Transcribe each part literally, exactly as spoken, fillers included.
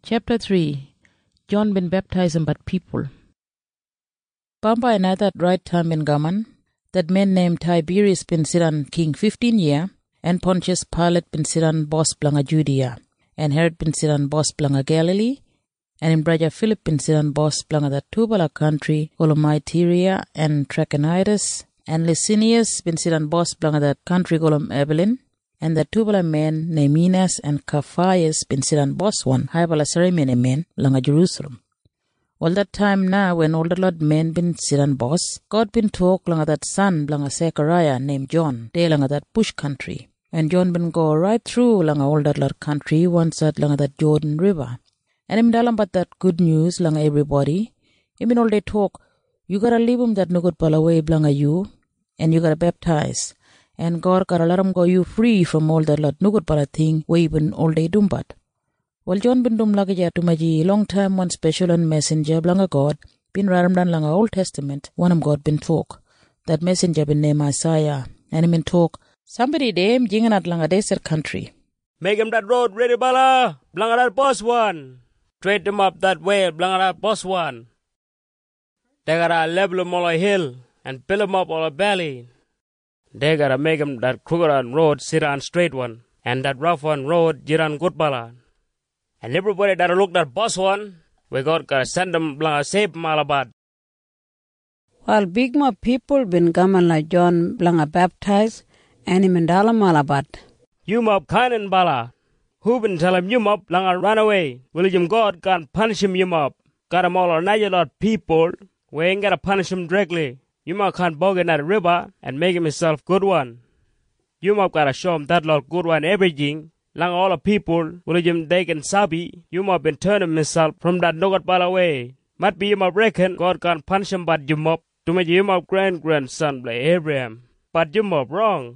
Chapter three. John been baptized but people. Pamba and at that right time in Gaman, that man named Tiberius been siran king fifteen year, and Pontius Pilate been siran boss blanga Judea, and Herod been siran boss blanga Galilee, and in brother Philip been siran boss blanga that Tubala country, Colum Tyria and Trachonitis, and Licinius been siran boss blanga that country Colum Ebelin, and the Tubala men Neheminas and Caphias been siran boss one, Hybala ceremony men blanga Jerusalem. All that time now, when all the Lord men been siran boss, God been talk langa that son blanga Zechariah named John, de langa that bush country. And John been go right through langa all that Lord country, once at langa that Jordan River. And him dalam but that good news langa everybody. Him in all they talk, you gotta leave him that no good balaway blanga you, and you gotta baptize. And God gotta let him go you free from all that Lord no good bala thing, way been all day dumbat. Well, John bin dum lagi jatu maji long time one special and messenger blanga God bin raram dan langa Old Testament one of God bin talk. That messenger bin name Isaiah and him bin talk somebody dem jinganat langa desert country. Make him that road ready bala blanga that boss one. Straight them up that way blanga that boss one. They gotta level him all a hill and fill him up all a valley. They gotta make him that crooked road sit on straight one and that rough one road jiran good bala. And everybody that look that boss one, we got to send them blanga save Malabat. While big more people been gaman like John blanga baptized, and him indala Malabat. You mob kainin bala. Who been tell him you mob blanga run away? Will him God can punish him you mob? Got him all or not lot people. We ain't gotta punish him directly. You mob can't bog in that river and make him himself good one. You mob gotta show him that lot good one everything. Lang all the people, will you take and sabi, you mob been turning himself from that nogat ball away. Might be you mob reckon God can't punish him, but you mob, to make you mob grand grandson like Abraham. But you mob wrong.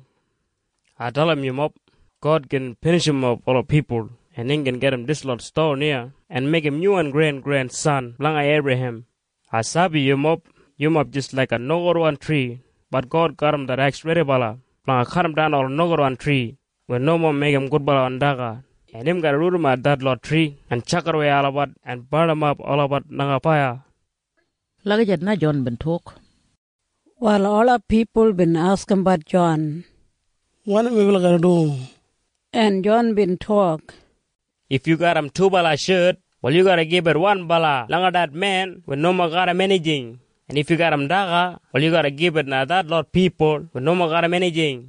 I tell him you mob, God can punish him of all the people, and then can get him this lot store near, and make him new and grand grandson, like Abraham. I sabi you mob, you mob just like a nogat one tree, but God got him that axe ready bala, like cut him down all nogat one tree. When no more make him good bala on daga. And him got root him at that lot tree and chuck away all about and burn him up all about nangapaya. Lagajat na John been talk. While all our people been asking about John. What are we gonna do? And John been talk. If you got him two bala shirt, well you gotta give it one bala. Langa that man when no more got him anything. And if you got him daga, well you gotta give it na that lot people when no more got him anything.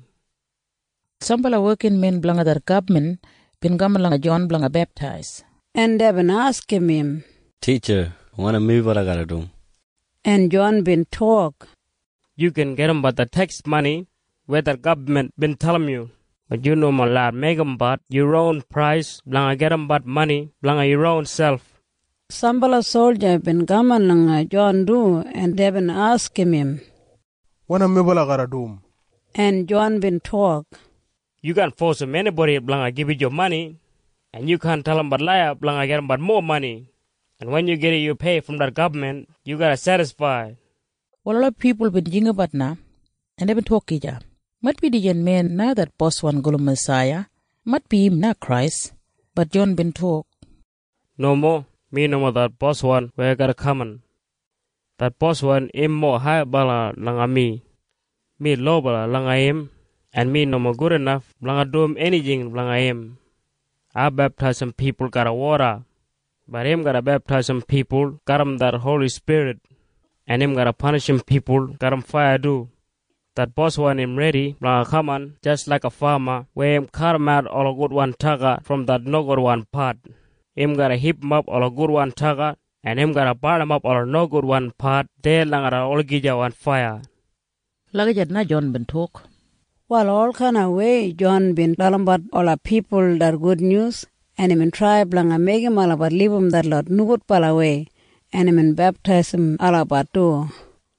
Some bala working men blanga their government been gaman langa John blanga baptize. And they been asking him, Teacher, wanna move what I gotta do? And John been talk. You can get him but the tax money where the government been telling you. But you know my lad, make him but your own price, blanga get him but money, blanga your own self. Some bala soldier been gaman langa John do, and they been asking him, Wanna move what I gotta do? And John been talk. You can't force him anybody blanga give you your money, and you can't tell him but liar blanga get him but more money. And when you get it, you pay from that government, you gotta satisfy. Well, a lot of people been jinga but na, and they been talk ija. Might be the young man now that boss one go Messiah, might be him not Christ, but John been talk. No more, me no more that boss one where I gotta come on. That boss one im more high bala langa me, me low bala langa him. And me no more good enough, blanga do him anything blanga him. I baptize some people got a water, but him gotta baptize some people, got him that Holy Spirit. And him gotta punish some people, got him fire do. That boss one him ready, blanga come on, just like a farmer, where him cut him out all a good one taga from that no good one part. Him gotta heap him up all a good one taga, and him gotta burn him up all a no good one part, there langa all gija one fire. Lagajat na John been talk. Well, all kind of way, John been telling about all our people that good news, and him in try blanga make him all about leave him that lot no good pala way, and him in baptize him all about too.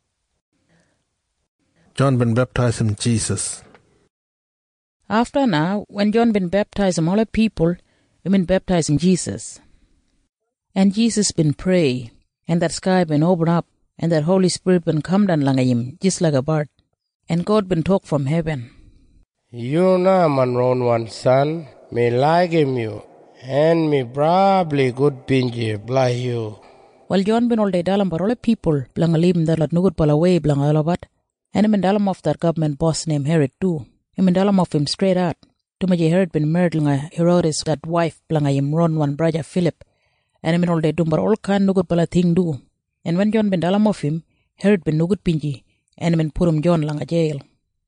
John been baptized in Jesus. After now, when John been baptized all the people, he been baptizing Jesus. And Jesus been pray, and that sky been open up, and that Holy Spirit been come down langa him, just like a bird. And God been talk from heaven. You na man round one son, may like him you, and me probably good pinji blah you. Wal John bin all day dalam barole people blanga lim dalat nugut pala way blanga alabat. And him dalam of that government boss named Herod too. Him dalam of him straight out. Tumaji Herod bin murdered langa Herodes that wife blanga him run one brother Philip. And him all day dumbar all kind nugut pala thing do. And when John bin dalam of him, Herod bin nugut pinji. And him put him John langa jail.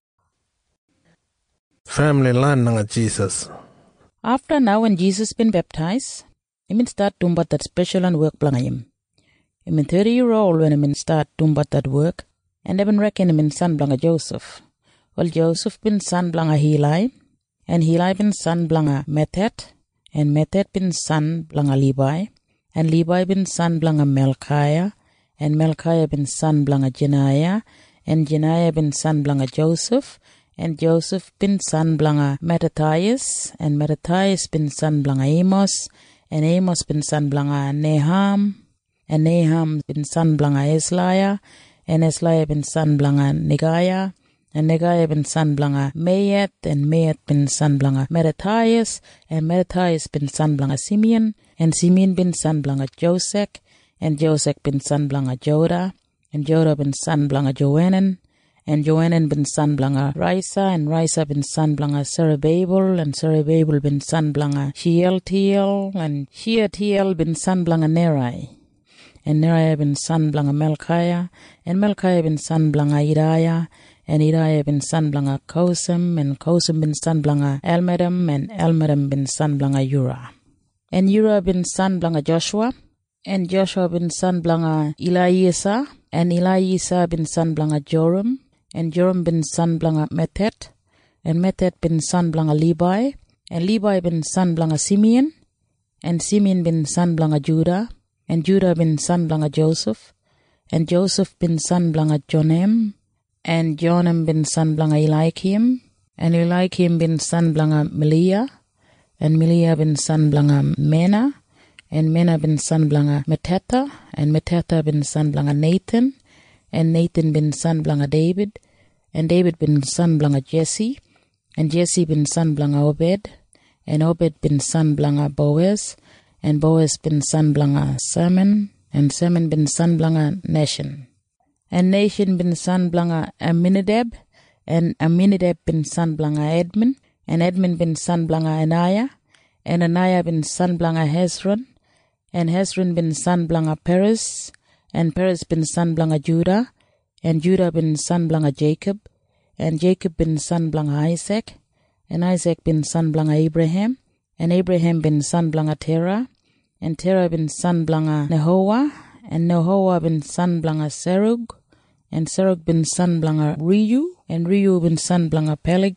Family land langa Jesus. After now when Jesus been baptized, him start dumbat that special and work blanga him. Him thirty year old when him start dumbat that work. And they been reckon him son blanga Joseph. Well, Joseph been son blanga Heli, and Heli been son blanga Methet, and Methet been son blanga Levi, and Levi been son blanga Melchiah, and Melchiah been son blanga Jeniah, and Jeniah been son blanga Joseph, and Joseph been son blanga Mattathias, and Mattathias been son blanga Amos, and Amos been son blanga Nahum, and Nahum been son blanga Esliah, and Esliah bin son blanga Negaiah, and Negaiah bin son blanga Mayet, and Mayet bin son blanga Mattathias, and Mattathias bin son blanga Simeon, and Simeon bin son blanga Josek, and Josek bin son blanga Joda, and Joda bin son blanga Joanan, and Joanan bin son blanga Risa, and Risa bin son blanga Zerubbabel, and Zerubbabel bin son blanga Shealtiel, and Shealtiel bin son blanga Neri. And Neriah bin son blanga Melchiah, and Melchiah bin son blanga Iriah, and Iriah bin son blanga Cosam, and Cosam bin son blanga Elmadam, and Elmadam bin son blanga Ura. And Ura bin son blanga Joshua, and Joshua bin son blanga Eliasa, and Eliasa bin son blanga Joram, and Joram bin son blanga Methet, and Methet bin son blanga Levi, and Levi bin son blanga Simeon, and Simeon bin son blanga Judah, and Judah bin son blanga Joseph, and Joseph bin son blanga Jonem, and Jonem bin son blanga Eliakim, and Eliakim bin son blanga Meliah, and Meliah bin son blanga Mena, and Mena bin son blanga Metatha, and Metatha bin son blanga Nathan, and Nathan bin son blanga David, and David bin son blanga Jesse, and Jesse bin son blanga Obed, and Obed bin son blanga Boaz, and Boaz bin son blanga Salmon, and Salmon bin son blanga Nashon. And Nashon bin son blanga Aminadab, and Aminadab bin son blanga Edmund, and Edmund bin son blanga Anaiah, and Anaiah bin son blanga Hezron, and Hezron bin son blanga Perez, and Perez bin son blanga Judah, and Judah bin son blanga Jacob, and Jacob bin son blanga Isaac, and Isaac bin son blanga Abraham, and Abraham bin son blanga Terah, and Terah bin son blanga Nehoah, and Nehoah bin son blanga Serug, and Serug bin son blanga Reu, and Reu bin son blanga Peleg,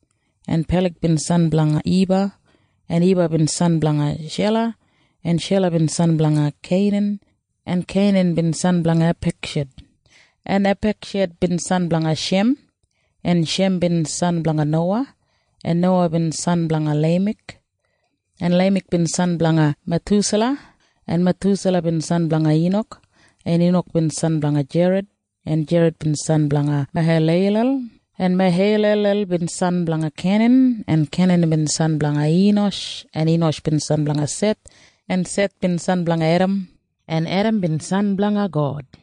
and Peleg bin son blanga Eba, and Eba bin son blanga Shelah, and Shelah bin son blanga Canaan, and Canaan bin son blanga Apexhed, and Apexhed bin son blanga Shem, and Shem bin son blanga Noah, and Noah bin son blanga Lamech, and Lamech bin son blanga Methuselah, and Methuselah bin son blanga Enoch, and Enoch bin son blanga Jared, and Jared bin son blanga Mahalalel, and Mahalalel bin son blanga Kenan, and Kenan bin son blanga Enosh, and Enosh bin son blanga Seth, and Seth bin son blanga Adam, and Adam bin son blanga God.